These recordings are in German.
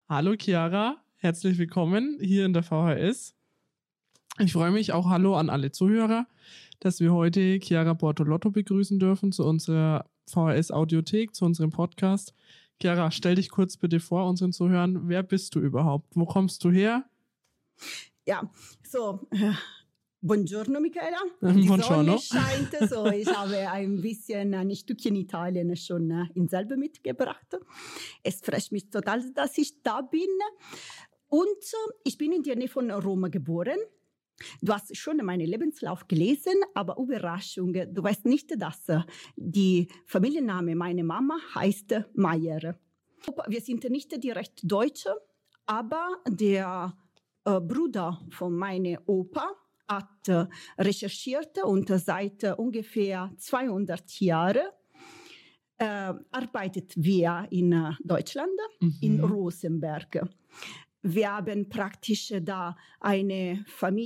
Hallo Chiara, herzlich willkommen hier in der VHS. Ich freue mich auch, hallo an alle Zuhörer, dass wir heute Chiara Bortolotto begrüßen dürfen zu unserer VHS-Audiothek, zu unserem Podcast. Chiara, stell dich kurz bitte vor unseren Zuhörern. Wer bist du überhaupt? Wo kommst du her? Ja, so, buongiorno Michaela. Die Sonne scheint, so ich habe ein bisschen ein Stückchen Italien schon in Selbe mitgebracht. Es freut mich total, dass ich da bin. Und ich bin in der Nähe von Rom geboren. Du hast schon meinen Lebenslauf gelesen, aber Überraschung, du weißt nicht, dass die Familienname meiner Mama heißt Meier. Wir sind nicht direkt Deutsche, aber der Bruder von meinem Opa hat recherchiert und seit ungefähr 200 Jahren arbeitet wir in Deutschland, in Rosenberg. Wir haben praktisch da eine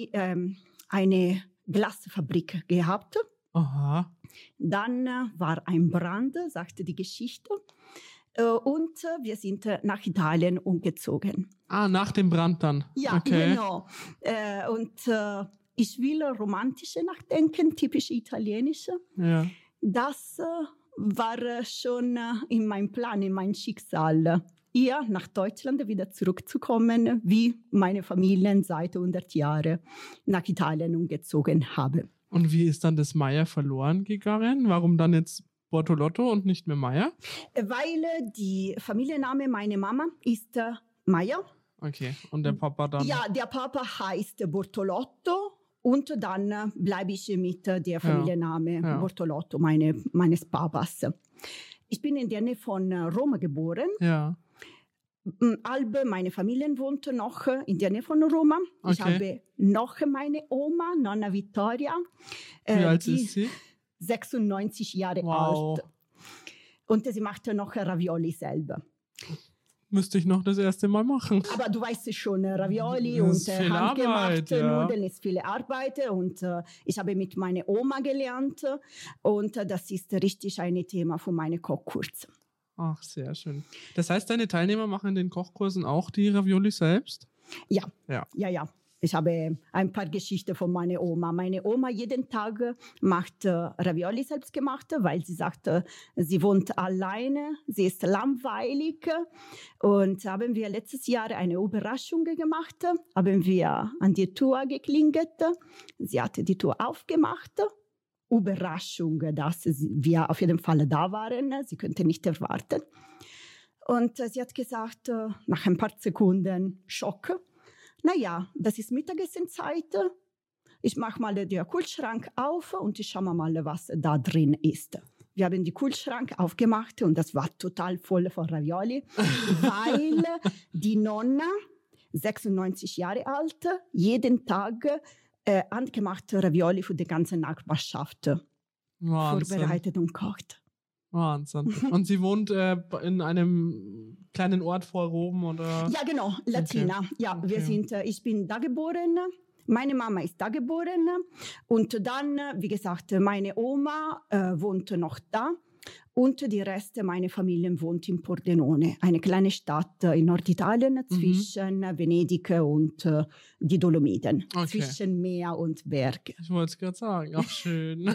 Glasfabrik gehabt. Aha. Dann war ein Brand, sagte die Geschichte. Und wir sind nach Italien umgezogen. Ah, nach dem Brand dann? Ja, okay. Genau. Und ich will romantisch nachdenken, typisch italienisch. Ja. Das war schon in meinem Plan, in meinem Schicksal, hier nach Deutschland wieder zurückzukommen, wie meine Familien seit 100 Jahren nach Italien umgezogen haben. Und wie ist dann das Meier verloren gegangen? Warum dann jetzt Bortolotto und nicht mehr Meier? Weil die Familienname meiner Mama ist Meier. Okay, und der Papa dann? Ja, der Papa heißt Bortolotto und dann bleibe ich mit der Familienname Bortolotto, meines Papas. Ich bin in der Nähe von Rom geboren. Ja. Halbe meine Familie wohnt noch in der Nähe von Rom. Okay. Ich habe noch meine Oma, Nonna Vittoria. Wie alt ist sie? 96 Jahre Wow. alt. Und sie macht noch Ravioli selber. Müsste ich noch das erste Mal machen. Aber du weißt es schon, Ravioli Das und ist viel handgemachte Arbeit, Nudeln ist viel Arbeit. Und ich habe mit meiner Oma gelernt. Und das ist richtig ein Thema für meine Kochkurs. Ach, sehr schön. Das heißt, deine Teilnehmer machen in den Kochkursen auch die Ravioli selbst? Ja. Ja. Ich habe ein paar Geschichten von meiner Oma. Meine Oma jeden Tag macht Ravioli selbst gemacht, weil sie sagt, sie wohnt alleine, sie ist langweilig. Und haben wir letztes Jahr eine Überraschung gemacht, haben wir an die Tür geklingelt. Sie hatte die Tür aufgemacht. Überraschung, dass wir auf jeden Fall da waren. Sie könnte nicht erwarten. Und sie hat gesagt, nach ein paar Sekunden Schock. Naja, das ist Mittagessenzeit. Ich mache mal den Kühlschrank auf und ich schaue mal, was da drin ist. Wir haben den Kühlschrank aufgemacht und das war total voll von Ravioli, weil die Nonna, 96 Jahre alt, jeden Tag handgemachte Ravioli für die ganze Nachbarschaft vorbereitet und kocht. Wahnsinn. Und sie wohnt in einem kleinen Ort vor Rom, oder? Ja, genau, Latina. Okay. Ja, Okay. ich bin da geboren. Meine Mama ist da geboren. Und dann, wie gesagt, meine Oma wohnt noch da. Und die Rest meiner Familie wohnt in Pordenone, eine kleine Stadt in Norditalien zwischen Venedig und die Dolomiten, zwischen Meer und Berg. Ich wollte es gerade sagen, ach schön.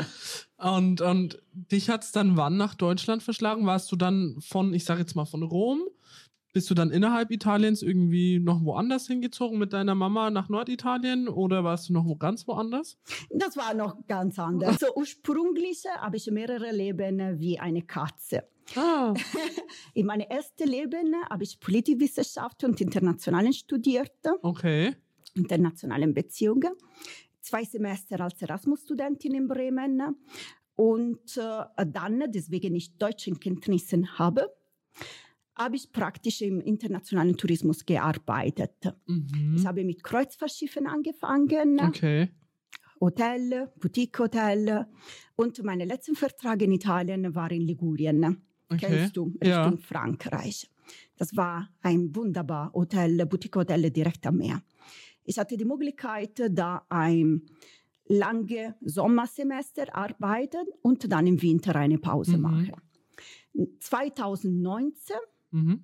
Und dich hat es dann wann nach Deutschland verschlagen? Warst du dann ich sage jetzt mal von Rom, bist du dann innerhalb Italiens irgendwie noch woanders hingezogen mit deiner Mama nach Norditalien oder warst du noch ganz woanders? Das war noch ganz anders. So ursprünglich habe ich mehrere Leben wie eine Katze. Ah. In meinem ersten Leben habe ich Politikwissenschaft und Internationalen studiert. Okay. Internationalen Beziehungen. 2 Semester als Erasmus-Studentin in Bremen. Und dann, deswegen ich Deutschkenntnisse habe ich praktisch im internationalen Tourismus gearbeitet. Ich habe mit Kreuzfahrtschiffen angefangen. Okay. Hotel, Boutique-Hotel. Und mein letzter Vertrag in Italien war in Ligurien. Okay. Kennst du? Richtung Frankreich. Das war ein wunderbar Hotel, Boutique-Hotel direkt am Meer. Ich hatte die Möglichkeit, da ein langes Sommersemester arbeiten und dann im Winter eine Pause machen. 2019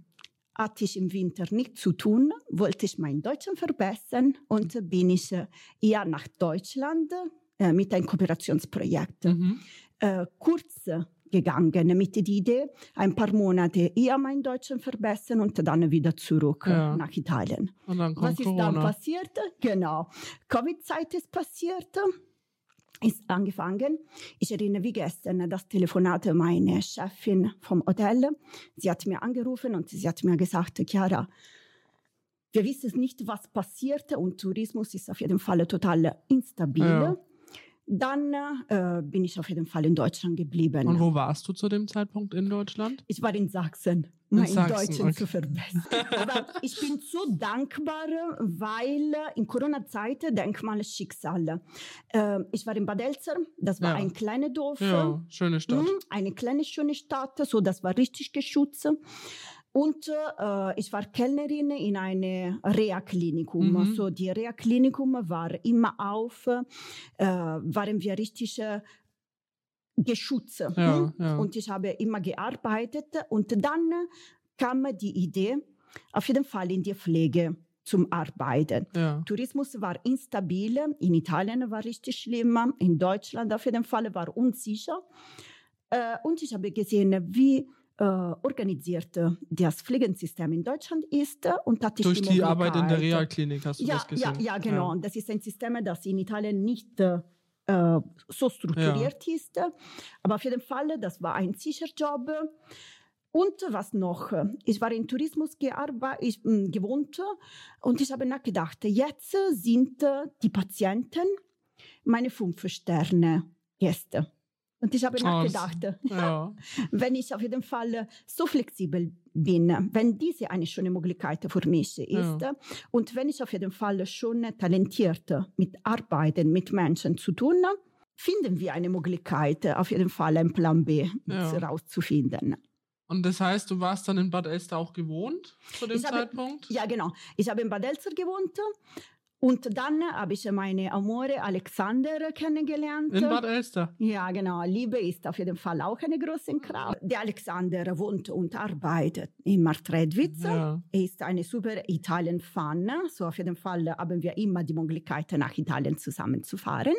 hatte ich im Winter nichts zu tun, wollte ich mein Deutsch verbessern und bin ich eher nach Deutschland mit einem Kooperationsprojekt kurz gegangen mit der Idee, ein paar Monate eher mein Deutsch verbessern und dann wieder zurück nach Italien. Und dann kommt Was ist Corona. dann passiert? Genau, Covid-Zeit ist passiert. Ist angefangen. Ich erinnere wie gestern das Telefonat meiner Chefin vom Hotel. Sie hat mir angerufen und sie hat mir gesagt, Chiara, wir wissen nicht, was passiert und Tourismus ist auf jeden Fall total instabil. Ja. Dann bin ich auf jeden Fall in Deutschland geblieben. Und wo warst du zu dem Zeitpunkt in Deutschland? Ich war in Sachsen, mein Deutsch zu verbessern. Aber ich bin so dankbar, weil in Corona-Zeit Denkmalschicksal. Ich war in Bad Elster, das war ein kleines Dorf. Ja, schöne Stadt. Eine kleine, schöne Stadt, so das war richtig geschützt. Und ich war Kellnerin in einem Reha-Klinikum. So die Reha-Klinikum war immer auf, waren wir richtig geschützt. Ja. Und ich habe immer gearbeitet. Und dann kam die Idee, auf jeden Fall in die Pflege zum Arbeiten. Ja. Tourismus war instabil, in Italien war richtig schlimm, in Deutschland auf jeden Fall war unsicher. Und ich habe gesehen, wie organisiert das Pflegesystem in Deutschland ist. Und hatte Durch ich die Arbeit in der Reha-Klinik hast du das gesehen? Ja, genau. Das ist ein System, das in Italien nicht so strukturiert ist. Aber auf jeden Fall, das war ein sicherer Job. Und was noch? Ich war im Tourismus gewohnt und ich habe nachgedacht, jetzt sind die Patienten meine 5-Sterne-Gäste. Und ich habe nachgedacht, wenn ich auf jeden Fall so flexibel bin, wenn diese eine schöne Möglichkeit für mich ist und wenn ich auf jeden Fall schon talentiert mit Arbeiten, mit Menschen zu tun, finden wir eine Möglichkeit, auf jeden Fall einen Plan B herauszufinden. Und das heißt, du warst dann in Bad Elster auch gewohnt zu dem Zeitpunkt? Ja, genau. Ich habe in Bad Elster gewohnt. Und dann habe ich meine Amore Alexander kennengelernt. In Bad Elster? Ja, genau. Liebe ist auf jeden Fall auch eine große Kraft. Der Alexander wohnt und arbeitet in Marktredwitz. Ja. Er ist eine super Italien-Fan. So auf jeden Fall haben wir immer die Möglichkeit, nach Italien zusammenzufahren.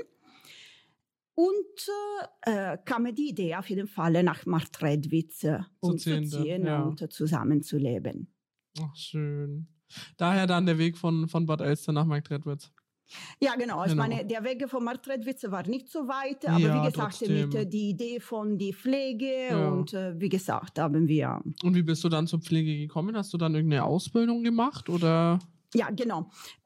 Und kam die Idee auf jeden Fall nach Marktredwitz umzuziehen und zusammenzuleben. Ach, schön. Daher dann der Weg von Bad Elster nach Marktredwitz. Ja, genau. Ich meine, der Weg von Marktredwitz war nicht so weit, aber wie gesagt, trotzdem. mit der Idee von der Pflege und wie gesagt, haben wir... Und wie bist du dann zur Pflege gekommen? Hast du dann irgendeine Ausbildung gemacht, oder? Ja, genau.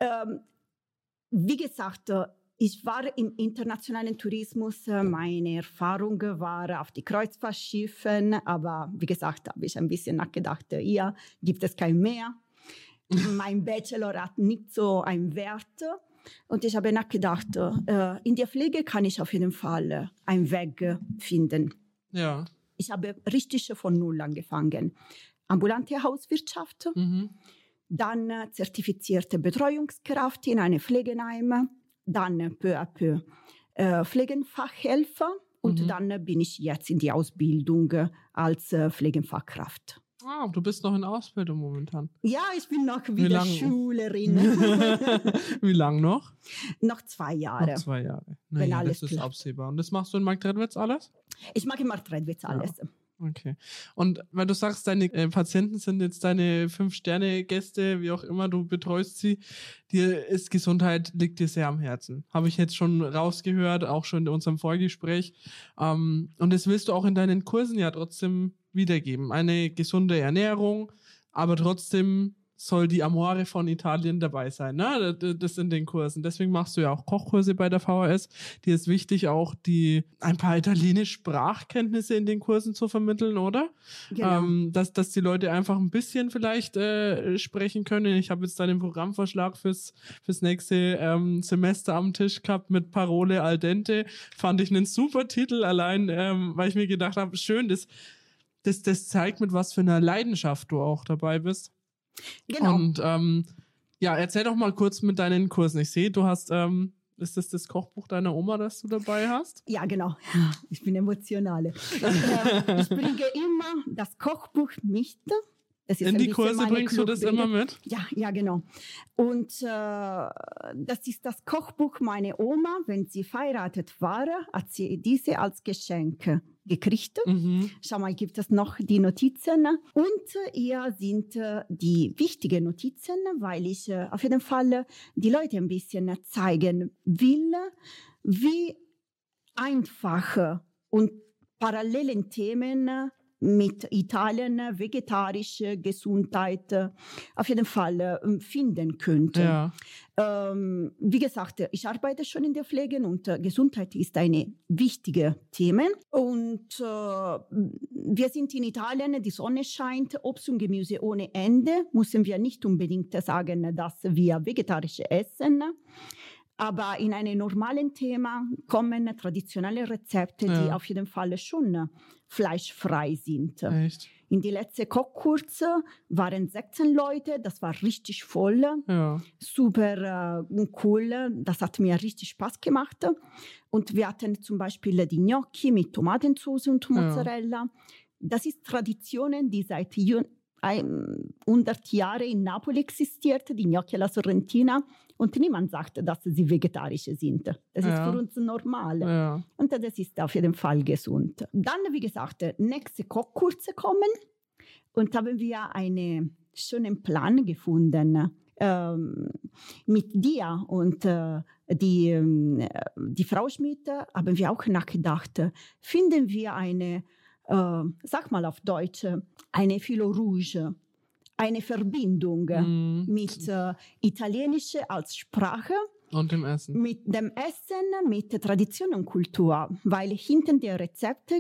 Wie gesagt, ich war im internationalen Tourismus. Meine Erfahrung war auf die Kreuzfahrtschiffen, aber wie gesagt, habe ich ein bisschen nachgedacht, hier gibt es kein Meer. Mein Bachelor hat nicht so einen Wert. Und ich habe nachgedacht, in der Pflege kann ich auf jeden Fall einen Weg finden. Ja. Ich habe richtig von Null angefangen. Ambulante Hauswirtschaft, dann zertifizierte Betreuungskraft in einem Pflegeheim, dann peu à peu Pflegefachhelfer und dann bin ich jetzt in die Ausbildung als Pflegefachkraft. Ah, du bist noch in Ausbildung momentan. Ja, ich bin noch wieder Schülerin. Wie lang noch? Noch 2 Jahre. Noch 2 Jahre. Naja, das ist absehbar. Und das machst du in Marktredwitz alles? Ich mache in Marktredwitz alles. Ja. Okay. Und weil du sagst, deine Patienten sind jetzt deine 5-Sterne-Gäste, wie auch immer, du betreust sie, dir ist Gesundheit, liegt dir sehr am Herzen. Habe ich jetzt schon rausgehört, auch schon in unserem Vorgespräch. Und das willst du auch in deinen Kursen ja trotzdem wiedergeben. Eine gesunde Ernährung, aber trotzdem soll die Amore von Italien dabei sein, ne? Das in den Kursen. Deswegen machst du ja auch Kochkurse bei der VHS. Dir ist wichtig, auch ein paar italienische Sprachkenntnisse in den Kursen zu vermitteln, oder? Genau. Dass die Leute einfach ein bisschen vielleicht sprechen können. Ich habe jetzt deinen Programmvorschlag fürs nächste Semester am Tisch gehabt mit Parole al dente. Fand ich einen super Titel, allein weil ich mir gedacht habe, schön, das zeigt, mit was für einer Leidenschaft du auch dabei bist. Genau. Und erzähl doch mal kurz mit deinen Kursen. Ich sehe, du hast, ist das Kochbuch deiner Oma, das du dabei hast? Ja, genau. Ich bin emotional. Ich bringe immer das Kochbuch mit Das ist in ein die bisschen Kurse meine bringst du das Clubbille. immer mit? Ja, genau. Und das ist das Kochbuch meiner Oma. Wenn sie verheiratet war, hat sie diese als Geschenk gekriegt. Mhm. Schau mal, gibt es noch die Notizen. Und hier sind die wichtigen Notizen, weil ich auf jeden Fall die Leute ein bisschen zeigen will, wie einfach und parallelen Themen mit Italien, vegetarische Gesundheit auf jeden Fall finden könnte. Ja. Wie gesagt, ich arbeite schon in der Pflege und Gesundheit ist eine wichtige Thema. Und wir sind in Italien, die Sonne scheint, Obst und Gemüse ohne Ende. Müssen wir nicht unbedingt sagen, dass wir vegetarisch essen. Aber in einem normalen Thema kommen traditionelle Rezepte, die auf jeden Fall schon fleischfrei sind. Echt? In die letzte Kochkurs waren 16 Leute, das war richtig voll, super cool, das hat mir richtig Spaß gemacht. Und wir hatten zum Beispiel die Gnocchi mit Tomatensauce und Mozzarella. Das ist Tradition, die seit 100 Jahren in Napoli existiert, die Gnocchi alla Sorrentina. Und niemand sagt, dass sie vegetarisch sind. Das ist für uns normal. Ja. Und das ist auf jeden Fall gesund. Dann, wie gesagt, nächste Kochkurse kommen. Und haben wir einen schönen Plan gefunden. Mit dir und die Frau Schmidt haben wir auch nachgedacht. Finden wir eine, sag mal auf Deutsch, eine Filo Rouge. Eine Verbindung mit Italienisch als Sprache. Und dem Essen. Mit dem Essen, mit Tradition und Kultur. Weil hinter der Rezepte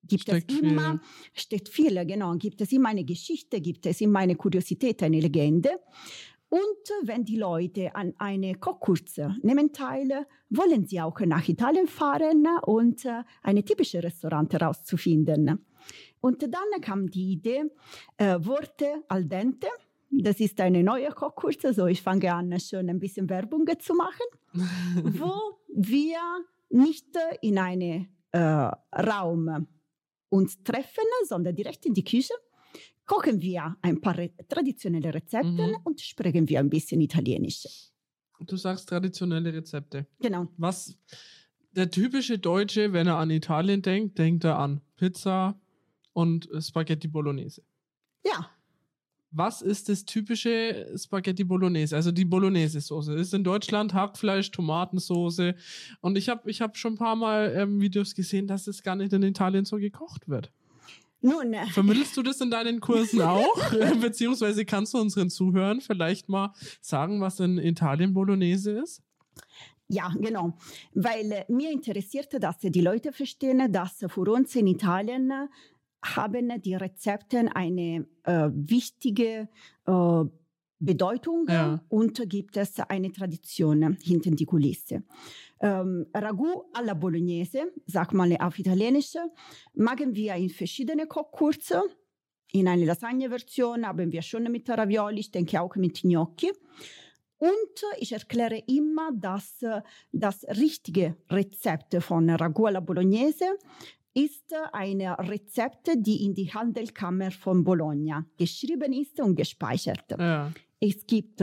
steckt viel, genau. Gibt es immer eine Geschichte, gibt es immer eine Kuriosität, eine Legende. Und wenn die Leute an eine Kochkurs nehmen teil, wollen sie auch nach Italien fahren und ein typisches Restaurant herauszufinden. Und dann kam die Idee, Worte al dente. Das ist eine neue Kochkurs, so ich fange an, schon ein bisschen Werbung zu machen, wo wir nicht in einem Raum uns treffen, sondern direkt in die Küche. Kochen wir ein paar traditionelle Rezepte und sprechen wir ein bisschen Italienisch. Du sagst traditionelle Rezepte. Genau. Was der typische Deutsche, wenn er an Italien denkt, denkt er an Pizza und Spaghetti Bolognese. Ja. Was ist das typische Spaghetti Bolognese? Also die Bolognese-Soße. Ist in Deutschland Hackfleisch, Tomatensoße. Und ich hab schon ein paar Mal Videos gesehen, dass das gar nicht in Italien so gekocht wird. Nun, vermittelst du das in deinen Kursen auch? Beziehungsweise kannst du unseren Zuhörern vielleicht mal sagen, was in Italien Bolognese ist? Ja, genau. Weil mir interessiert, dass die Leute verstehen, dass für uns in Italien haben die Rezepte eine wichtige Bedeutung und gibt es eine Tradition hinter die Kulisse. Ragù alla Bolognese, sagt man auf Italienisch, machen wir in verschiedene Kochkurse. In einer Lasagne-Version haben wir schon mit Ravioli, ich denke auch mit Gnocchi. Und ich erkläre immer, dass das richtige Rezept von Ragù alla Bolognese ist ein Rezept, die in die Handelskammer von Bologna geschrieben ist und gespeichert. Ja. Es gibt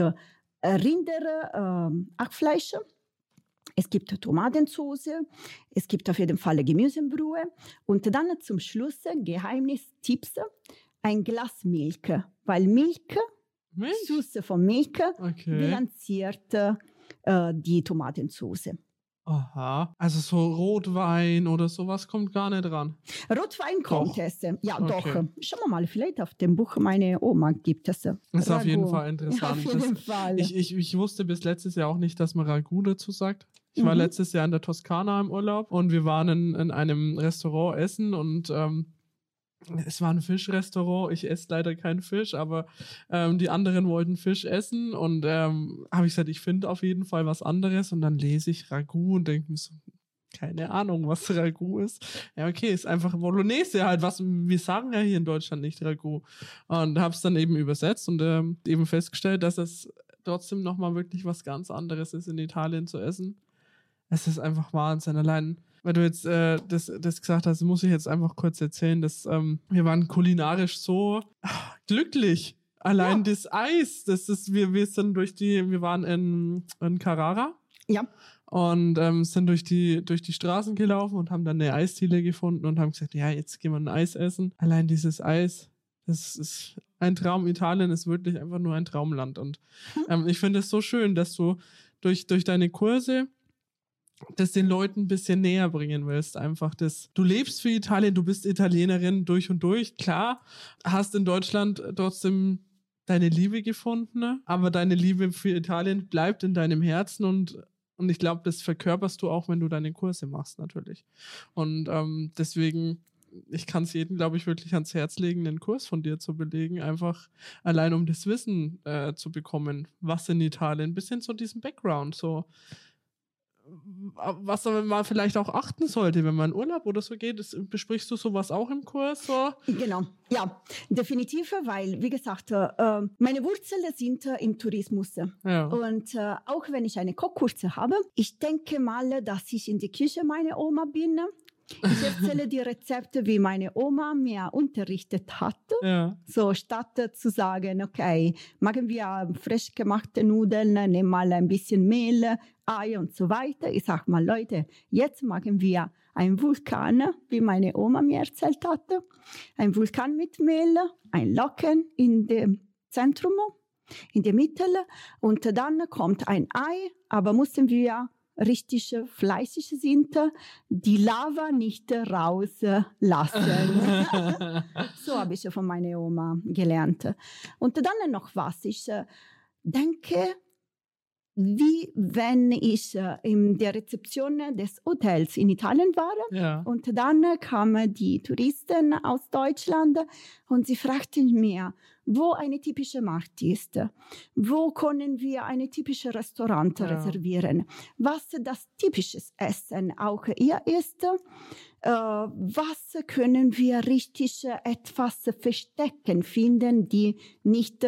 Hackfleisch, es gibt Tomatensauce, es gibt auf jeden Fall Gemüsebrühe und dann zum Schluss, Geheimnistipps, ein Glas Milch, weil Milch? Süße von Milch bilanziert die Tomatensauce. Aha, also so Rotwein oder sowas kommt gar nicht ran. Rotwein kommt es. Ja, doch. Schauen wir mal, vielleicht auf dem Buch meiner Oma gibt es. Das ist auf jeden Fall interessant. Ja, auf jeden Fall. Ich wusste bis letztes Jahr auch nicht, dass man Ragout dazu sagt. Ich war letztes Jahr in der Toskana im Urlaub und wir waren in einem Restaurant essen und es war ein Fischrestaurant. Ich esse leider keinen Fisch, aber die anderen wollten Fisch essen und habe ich gesagt, ich finde auf jeden Fall was anderes und dann lese ich Ragout und denke mir so, keine Ahnung, was Ragout ist. Ja, okay, ist einfach Bolognese halt, was wir sagen ja hier in Deutschland nicht Ragout. Und habe es dann eben übersetzt und eben festgestellt, dass es trotzdem nochmal wirklich was ganz anderes ist, in Italien zu essen. Es ist einfach Wahnsinn. Allein weil du jetzt das gesagt hast, muss ich jetzt einfach kurz erzählen, dass wir waren kulinarisch so glücklich. Allein das Eis, wir waren in Carrara. Ja. Und sind durch die Straßen gelaufen und haben dann eine Eisdiele gefunden und haben gesagt, ja, jetzt gehen wir ein Eis essen. Allein dieses Eis, das ist ein Traum. Italien ist wirklich einfach nur ein Traumland. Und ich finde es so schön, dass du durch deine Kurse das den Leuten ein bisschen näher bringen willst. Einfach du lebst für Italien, du bist Italienerin durch und durch. Klar, hast in Deutschland trotzdem deine Liebe gefunden, aber deine Liebe für Italien bleibt in deinem Herzen und ich glaube, das verkörperst du auch, wenn du deine Kurse machst, natürlich. Und deswegen, ich kann es jedem, glaube ich, wirklich ans Herz legen, einen Kurs von dir zu belegen, einfach allein um das Wissen zu bekommen, was in Italien, ein bisschen so diesen Background, so was man vielleicht auch achten sollte, wenn man in Urlaub oder so geht. Besprichst du sowas auch im Kurs? So? Genau, ja, definitiv, weil, wie gesagt, meine Wurzeln sind im Tourismus. Ja. Und auch wenn ich eine Kochkurse habe, ich denke mal, dass ich in der Küche meine Oma bin. Ich erzähle die Rezepte, wie meine Oma mir unterrichtet hat. Ja. So, statt zu sagen, okay, machen wir frisch gemachte Nudeln, nehmen mal ein bisschen Mehl, Ei und so weiter. Ich sage mal, Leute, jetzt machen wir einen Vulkan, wie meine Oma mir erzählt hatte. Ein Vulkan mit Mehl, ein Locken in dem Zentrum, in der Mitte. Und dann kommt ein Ei, aber müssen wir richtig fleißig sind, die Lava nicht rauslassen. So habe ich von meiner Oma gelernt. Und dann noch was, ich denke, wie wenn ich in der Rezeption des Hotels in Italien war. Ja. Und dann kamen die Touristen aus Deutschland und sie fragten mir, wo eine typische Markt ist, wo können wir ein typisches Restaurant reservieren, was das typische Essen auch hier ist, was können wir richtig etwas verstecken finden, die nicht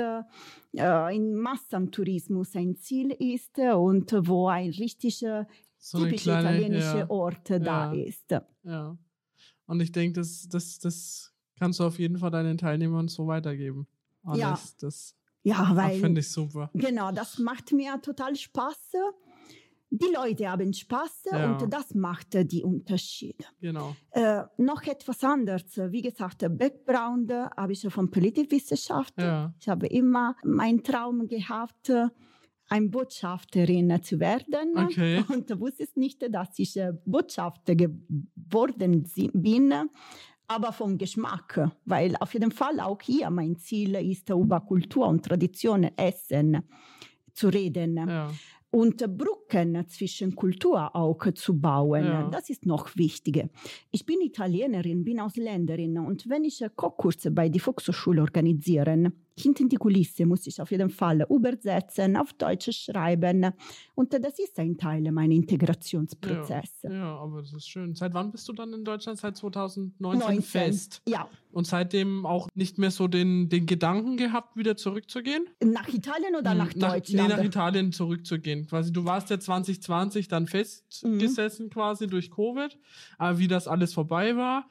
in Massentourismus ein Ziel ist und wo ein richtig so typischer italienischer Ort da ist. Ja. Und ich denke, das kannst du auf jeden Fall deinen Teilnehmern so weitergeben. Alles, weil finde ich super. Genau, das macht mir total Spaß. Die Leute haben Spaß und das macht die Unterschiede. Genau. Noch etwas anderes. Wie gesagt, Background habe ich von Politikwissenschaft. Ja. Ich habe immer meinen Traum gehabt, eine Botschafterin zu werden. Okay. Und wusste nicht, dass ich Botschafter geworden bin. Aber vom Geschmack, weil auf jeden Fall auch hier mein Ziel ist, über Kultur und Tradition, Essen zu reden. Ja. Und Brücken zwischen Kultur auch zu bauen. Ja. Das ist noch wichtig. Ich bin Italienerin, bin Ausländerin und wenn ich Kochkurse bei der Volkshochschule organisiere, hinter die Kulisse muss ich auf jeden Fall übersetzen, auf Deutsch schreiben und das ist ein Teil meines Integrationsprozesses. Ja, aber das ist schön. Seit wann bist du dann in Deutschland? Seit 2019 fest? Ja. Und seitdem auch nicht mehr so den Gedanken gehabt, wieder zurückzugehen? Nach Italien oder nach Deutschland? Nach Italien zurückzugehen. Quasi, du warst ja 2020 dann festgesessen quasi durch Covid, aber wie das alles vorbei war.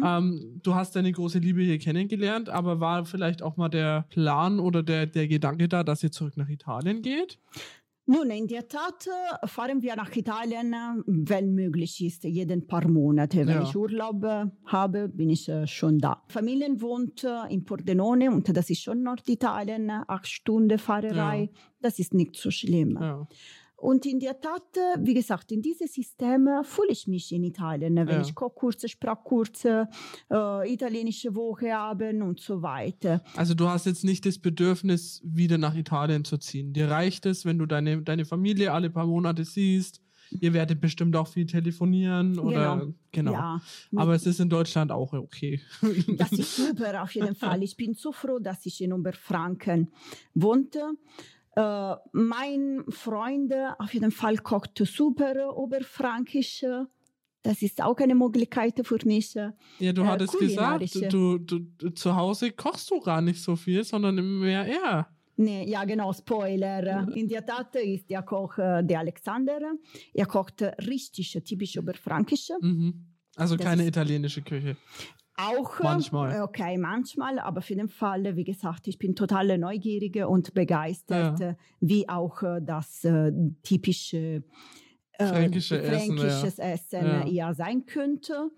Du hast deine große Liebe hier kennengelernt, aber war vielleicht auch mal der Plan oder der Gedanke da, dass ihr zurück nach Italien geht? Nun, in der Tat fahren wir nach Italien, wenn möglich ist, jeden paar Monate. Wenn ich Urlaub habe, bin ich schon da. Familien wohnt in Pordenone und das ist schon Norditalien, 8 Stunden Fahrerei. Ja. Das ist nicht so schlimm. Ja. Und in der Tat, wie gesagt, in diesem System fühle ich mich in Italien, wenn ich Kochkurse, Sprachkurse, italienische Woche habe und so weiter. Also du hast jetzt nicht das Bedürfnis, wieder nach Italien zu ziehen. Dir reicht es, wenn du deine Familie alle paar Monate siehst. Ihr werdet bestimmt auch viel telefonieren oder genau. Ja, aber es ist in Deutschland auch okay. Das ist super, auf jeden Fall. Ich bin so froh, dass ich in Oberfranken wohnte. Mein Freund auf jeden Fall kocht super Oberfränkisch. Das ist auch eine Möglichkeit für mich. Ja, du hattest gesagt, du zu Hause kochst du gar nicht so viel, sondern mehr er. Nee, ja, genau, Spoiler. In der Tat ist der Koch der Alexander. Er kocht richtig typisch oberfränkisch. Also Das keine ist italienische Küche. auch, Manchmal. okay, manchmal, aber auf jeden Fall, wie gesagt, ich bin total neugierig und begeistert, wie auch das typische Fränkische Essen, fränkisches Essen ja sein könnte.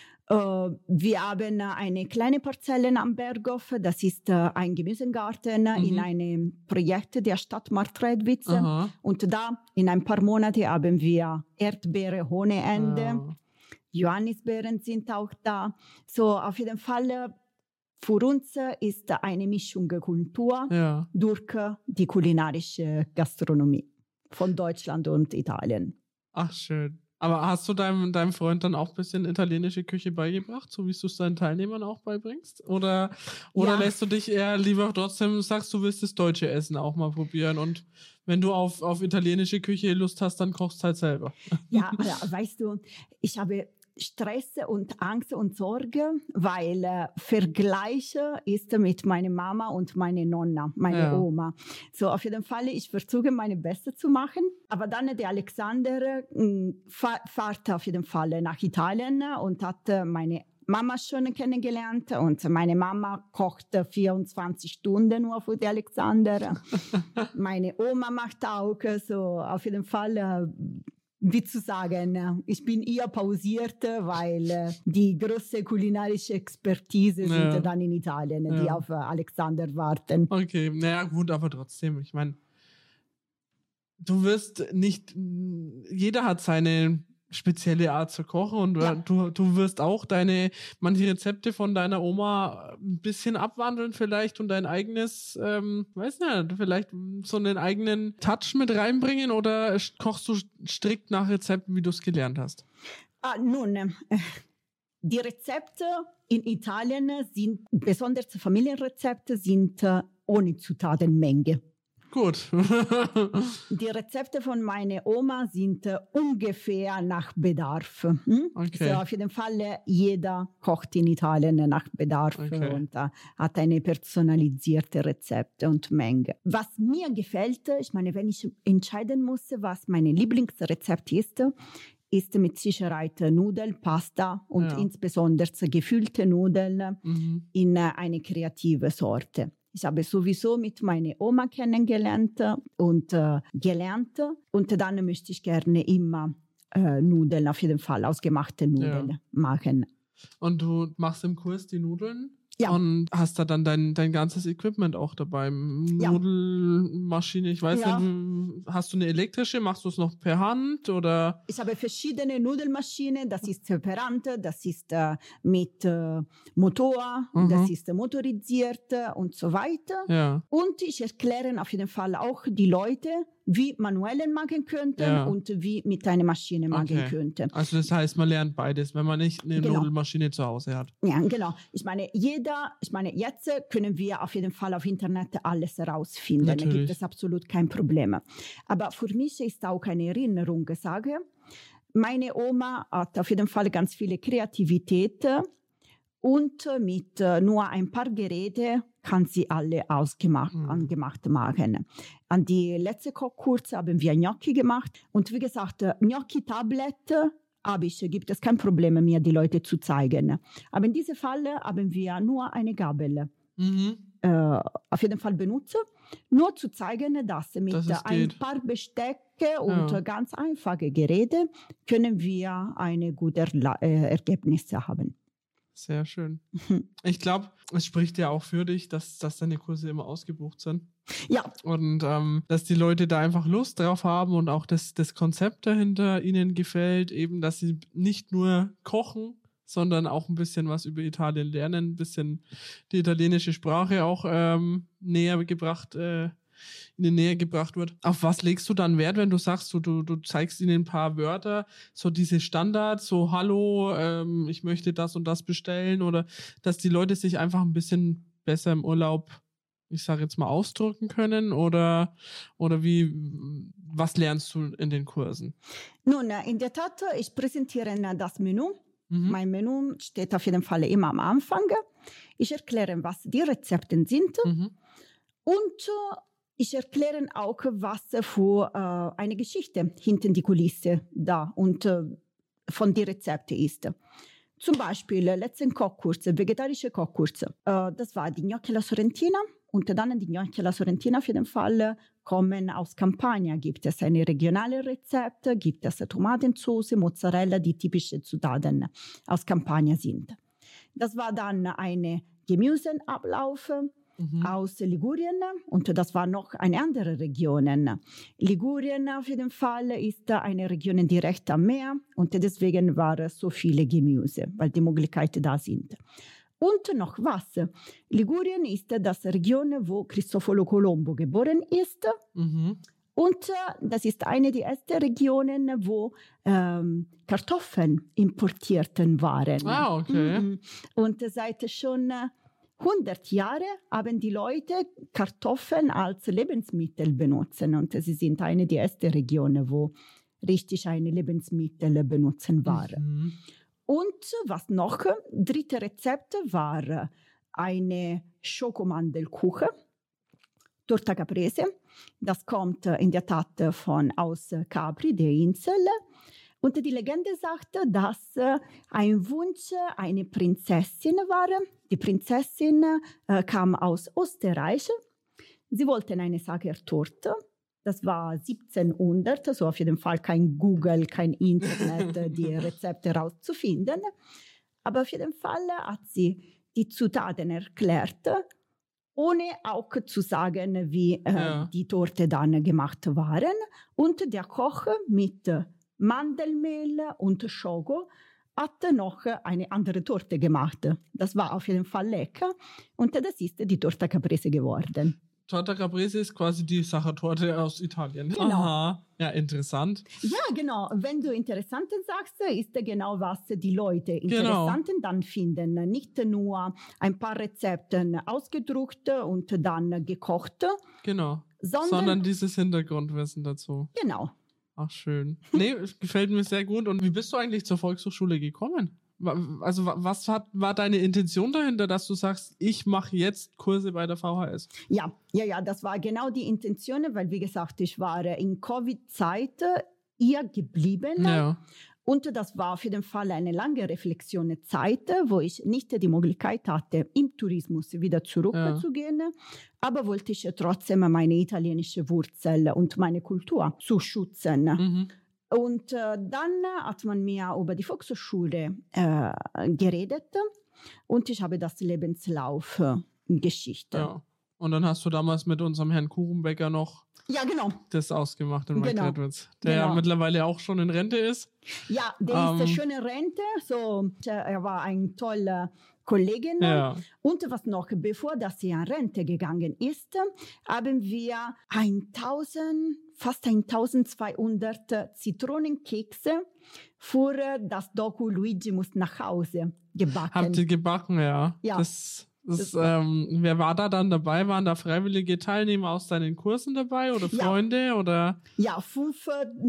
Wir haben eine kleine Parzelle am Berghof, das ist ein Gemüsegarten in einem Projekt der Stadt Marktredwitz. Und da in ein paar Monaten haben wir Erdbeere ohne Ende. Johannisbeeren sind auch da. So auf jeden Fall für uns ist eine Mischung Kultur durch die kulinarische Gastronomie von Deutschland und Italien. Ach, schön. Aber hast du deinem Freund dann auch ein bisschen italienische Küche beigebracht, so wie du es deinen Teilnehmern auch beibringst? Oder lässt du dich eher lieber trotzdem, sagst du, willst das deutsche Essen auch mal probieren und wenn du auf italienische Küche Lust hast, dann kochst du halt selber? Ja, weißt du, ich habe Stress und Angst und Sorge, weil Vergleiche ist mit meiner Mama und meiner Nonna, meine Oma. So auf jeden Fall, ich versuche meine Beste zu machen, aber dann der Alexander fährt auf jeden Fall nach Italien und hat meine Mama schon kennengelernt und meine Mama kocht 24 Stunden nur für den Alexander. Meine Oma macht auch so auf jeden Fall wie zu sagen, ich bin eher pausiert, weil die große kulinarische Expertise sind dann in Italien, die auf Alexander warten. Okay, naja gut, aber trotzdem, ich meine, du wirst nicht, jeder hat seine spezielle Art zu kochen und du wirst auch manche Rezepte von deiner Oma ein bisschen abwandeln vielleicht und dein eigenes, weiß nicht, vielleicht so einen eigenen Touch mit reinbringen oder kochst du strikt nach Rezepten, wie du es gelernt hast? Nun, die Rezepte in Italien sind, besonders Familienrezepte, sind ohne Zutatenmenge. Gut. Die Rezepte von meiner Oma sind ungefähr nach Bedarf. Okay. So auf jeden Fall, jeder kocht in Italien nach Bedarf und hat eine personalisierte Rezepte und Menge. Was mir gefällt, ich meine, wenn ich entscheiden muss, was mein Lieblingsrezept ist mit Sicherheit Nudeln, Pasta und insbesondere gefüllte Nudeln in eine kreative Sorte. Ich habe sowieso mit meiner Oma kennengelernt und gelernt. Und dann möchte ich gerne immer Nudeln, auf jeden Fall ausgemachte Nudeln machen. Und du machst im Kurs die Nudeln? Ja. Und hast da dann dein ganzes Equipment auch dabei? Nudelmaschine, ich weiß nicht, hast du eine elektrische? Machst du es noch per Hand? Oder? Ich habe verschiedene Nudelmaschinen. Das ist per Hand, das ist mit Motor, das ist motorisiert und so weiter. Ja. Und ich erkläre auf jeden Fall auch die Leute, wie manuellen machen könnten und wie mit einer Maschine machen könnten. Also das heißt, man lernt beides, wenn man nicht eine Nudelmaschine zu Hause hat. Ja, genau. Ich meine, jetzt können wir auf jeden Fall auf Internet alles herausfinden. Da gibt es absolut kein Problem. Aber für mich ist auch eine Erinnerung, sage, meine Oma hat auf jeden Fall ganz viele Kreativität und mit nur ein paar Geräten kann sie alle angemacht machen. An die letzte Kochkurs haben wir Gnocchi gemacht und wie gesagt, Gnocchi-Tablet gibt es kein Problem, mir die Leute zu zeigen. Aber in diesem Fall haben wir nur eine Gabel auf jeden Fall benutzt, nur zu zeigen, dass mit ein paar Bestecke und ganz einfache Geräte können wir eine gute Ergebnisse haben. Sehr schön. Ich glaube, es spricht ja auch für dich, dass deine Kurse immer ausgebucht sind. Ja. Und dass die Leute da einfach Lust drauf haben und auch das Konzept dahinter ihnen gefällt, eben, dass sie nicht nur kochen, sondern auch ein bisschen was über Italien lernen, ein bisschen die italienische Sprache auch ihnen näher gebracht wird. Auf was legst du dann Wert, wenn du sagst, du zeigst ihnen ein paar Wörter, so diese Standards, so hallo, ich möchte das und das bestellen oder dass die Leute sich einfach ein bisschen besser im Urlaub, ich sage jetzt mal, ausdrücken können oder was lernst du in den Kursen? Nun, in der Tat, ich präsentiere das Menü. Mein Menü steht auf jeden Fall immer am Anfang. Ich erkläre, was die Rezepte sind und Ich erkläre auch, was für eine Geschichte hinter die Kulisse da und von den Rezepten ist. Zum Beispiel letzten Kochkurs, vegetarische Kochkurs. Das war die Gnocchi alla Sorrentina. Und dann die Gnocchi alla Sorrentina auf jeden Fall kommen aus Campania. Gibt es ein regionales Rezept, gibt es Tomatensauce, Mozzarella, die typische Zutaten aus Campania sind. Das war dann ein Gemüseablauf aus Ligurien und das war noch eine andere Region. Ligurien auf jeden Fall ist eine Region direkt am Meer und deswegen waren so viele Gemüse, weil die Möglichkeiten da sind. Und noch was, Ligurien ist das Region, wo Cristoforo Colombo geboren ist. Und das ist eine der ersten Regionen, wo Kartoffeln importiert waren. Ah, okay. Und seit schon 100 Jahren haben die Leute Kartoffeln als Lebensmittel benutzen. Und sie sind eine der ersten Regionen, wo richtig ein Lebensmittel benutzen war. Und was noch? Dritte Rezept war eine Schokomandelkuchen, Torta Caprese. Das kommt in der Tat aus Capri, der Insel. Und die Legende sagt, dass ein Wunsch eine Prinzessin war. Die Prinzessin kam aus Österreich. Sie wollten eine Sachertorte. Das war 1700, so auf jeden Fall kein Google, kein Internet, die Rezepte rauszufinden. Aber auf jeden Fall hat sie die Zutaten erklärt, ohne auch zu sagen, wie die Torte dann gemacht waren. Und der Koch mit Mandelmehl und Schoko hat noch eine andere Torte gemacht. Das war auf jeden Fall lecker und das ist die Torta Caprese geworden. Torta Caprese ist quasi die Sachertorte aus Italien. Genau. Aha, ja, interessant. Ja, genau. Wenn du Interessanten sagst, ist genau, was die Leute Interessanten dann finden. Nicht nur ein paar Rezepte ausgedruckt und dann gekocht. Genau. Sondern dieses Hintergrundwissen dazu. Genau. Ach, schön. Nee, gefällt mir sehr gut. Und wie bist du eigentlich zur Volkshochschule gekommen? Also was war deine Intention dahinter, dass du sagst, ich mache jetzt Kurse bei der VHS? Ja, das war genau die Intention, weil wie gesagt, ich war in Covid-Zeit hier geblieben. Ja. Und das war auf jeden Fall eine lange Reflexionszeit, wo ich nicht die Möglichkeit hatte, im Tourismus wieder zurückzugehen, aber wollte ich trotzdem meine italienische Wurzel und meine Kultur zu schützen. Und dann hat man mir über die Volkshochschule geredet und ich habe das Lebenslauf Geschichte. Ja. Und dann hast du damals mit unserem Herrn Kuchenbecker noch das ausgemacht in Marktredwitz, der ja mittlerweile auch schon in Rente ist. Ja, der ist schon in Rente. So, er war ein toller Kollege. Ja. Und was noch, bevor er in Rente gegangen ist, haben wir fast 1200 Zitronenkekse für das Doku Luigi muss nach Hause gebacken. Habt ihr gebacken, ja. Ja. Wer war da dann dabei? Waren da freiwillige Teilnehmer aus deinen Kursen dabei oder Freunde? Oder? Ja, 5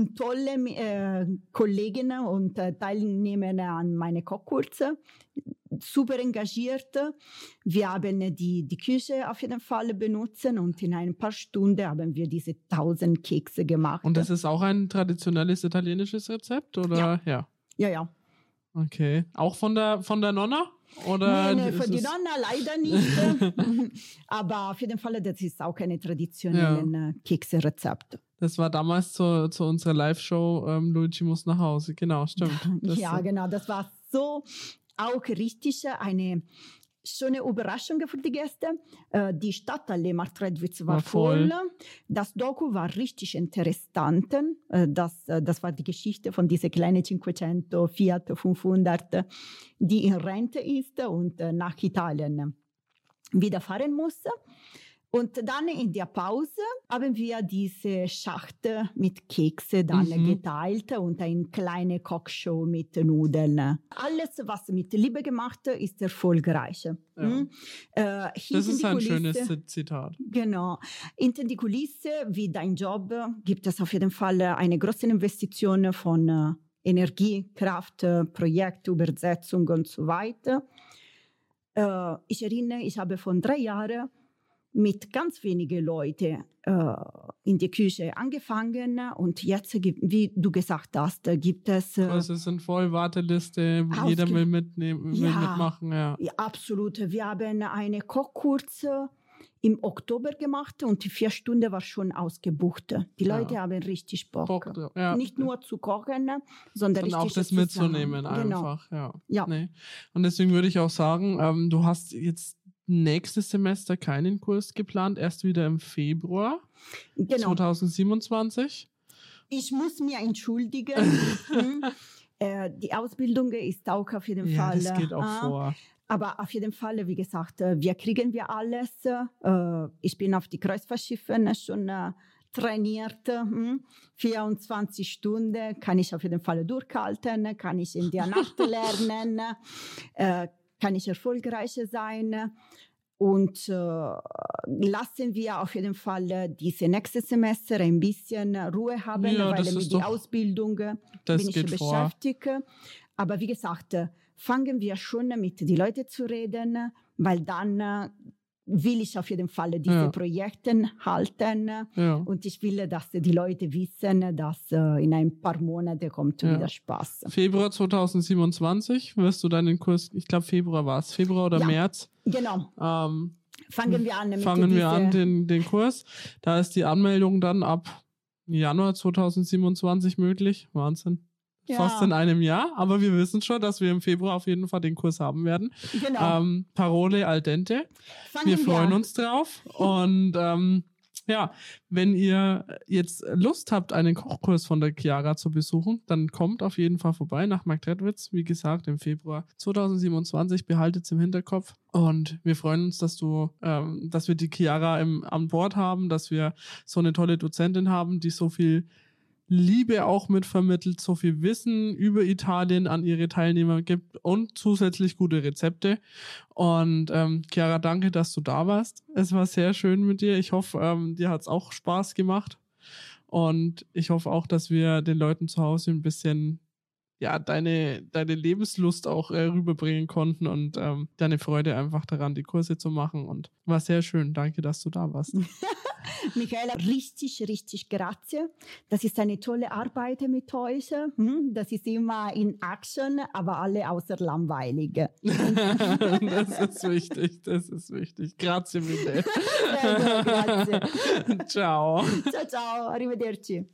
tolle Kolleginnen und Teilnehmer an meine Kochkurse. Super engagiert. Wir haben die Küche auf jeden Fall benutzt und in ein paar Stunden haben wir diese 1000 Kekse gemacht. Und das ist auch ein traditionelles italienisches Rezept? Oder? Ja. Okay. Auch von der Nonna? Oder nee, für die Nonna leider nicht. Aber auf jeden Fall, das ist auch ein traditionelles Kekse-Rezept. Das war damals zu unserer Live-Show Luigi muss nach Hause. Genau, stimmt. Genau. Das war so auch richtig eine schöne Überraschung für die Gäste. Die Stadthalle Marktredwitz war voll. Das Doku war richtig interessant. Das war die Geschichte von dieser kleinen 500 Fiat 500, die in Rente ist und nach Italien wieder fahren muss. Und dann in der Pause haben wir diese Schachtel mit Kekse dann geteilt und eine kleine Kochshow mit Nudeln. Alles, was mit Liebe gemacht ist erfolgreich. Ja. Das ist ein schönes Zitat. Genau. Hinter die Kulisse, wie dein Job, gibt es auf jeden Fall eine große Investition von Energie, Kraft, Projekt, Übersetzung und so weiter. Ich erinnere, ich habe vor 3 Jahren mit ganz wenigen Leuten in die Küche angefangen und jetzt, wie du gesagt hast, gibt es... Kurse sind voll, Warteliste, jeder will mitmachen. Ja, absolut. Wir haben eine Kochkurs im Oktober gemacht und die 4 Stunden war schon ausgebucht. Die Leute haben richtig Bock. Nicht nur zu kochen, sondern richtig auch das mitzunehmen einfach. Genau. Ja. Nee. Und deswegen würde ich auch sagen, du hast jetzt nächstes Semester keinen Kurs geplant, erst wieder im Februar 2027. Ich muss mir entschuldigen. Die Ausbildung ist auch auf jeden Fall... Ja, das geht auch vor. Aber auf jeden Fall, wie gesagt, kriegen wir alles. Ich bin auf die Kreuzfahrtschiffen schon trainiert. 24 Stunden kann ich auf jeden Fall durchhalten, kann ich in der Nacht lernen, kann ich erfolgreich sein. Und lassen wir auf jeden Fall diese nächste Semester ein bisschen Ruhe haben, weil mit der Ausbildung bin ich beschäftigt. Aber wie gesagt, fangen wir schon mit den Leuten zu reden, weil dann will ich auf jeden Fall diese Projekte halten. Ja. Und ich will, dass die Leute wissen, dass in ein paar Monaten kommt wieder Spaß. Februar 2027 wirst du deinen Kurs, ich glaube Februar war es, Februar oder März. Genau. Fangen wir an den Kurs. Da ist die Anmeldung dann ab Januar 2027 möglich. Wahnsinn. Ja. Fast in einem Jahr, aber wir wissen schon, dass wir im Februar auf jeden Fall den Kurs haben werden. Genau. Parole al dente. Wir freuen uns drauf. Und wenn ihr jetzt Lust habt, einen Kochkurs von der Chiara zu besuchen, dann kommt auf jeden Fall vorbei nach Marktredwitz. Wie gesagt, im Februar 2027. Behaltet es im Hinterkopf. Und wir freuen uns, dass wir die Chiara an Bord haben, dass wir so eine tolle Dozentin haben, die so viel Liebe auch mitvermittelt, so viel Wissen über Italien an ihre Teilnehmer gibt und zusätzlich gute Rezepte. Und Chiara, danke, dass du da warst. Es war sehr schön mit dir. Ich hoffe, dir hat es auch Spaß gemacht. Und ich hoffe auch, dass wir den Leuten zu Hause ein bisschen deine Lebenslust auch rüberbringen konnten und deine Freude einfach daran, die Kurse zu machen. Und war sehr schön. Danke, dass du da warst. Michaela, richtig, richtig grazie. Das ist eine tolle Arbeit mit euch. Das ist immer in Action, aber alle außer langweilig. Das ist wichtig. Grazie mille. Grazie. Ciao. Ciao, arrivederci.